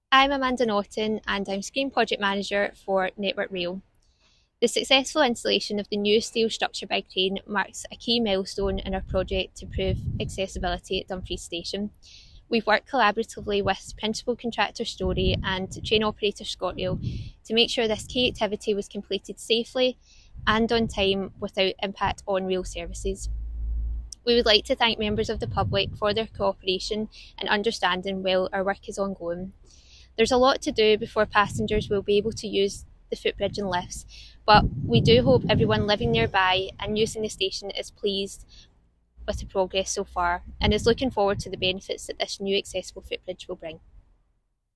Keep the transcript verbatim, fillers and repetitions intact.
I'm Amanda Naughton and I'm Screen Project Manager for Network Rail. The successful installation of the new steel structure by crane marks a key milestone in our project to improve accessibility at Dumfries Station. We've worked collaboratively with Principal Contractor Story and Train Operator ScotRail to make sure this key activity was completed safely and on time without impact on rail services. We would like to thank members of the public for their cooperation and understanding while our work is ongoing. There's a lot to do before passengers will be able to use the footbridge and lifts, but we do hope everyone living nearby and using the station is pleased with the progress so far and is looking forward to the benefits that this new accessible footbridge will bring.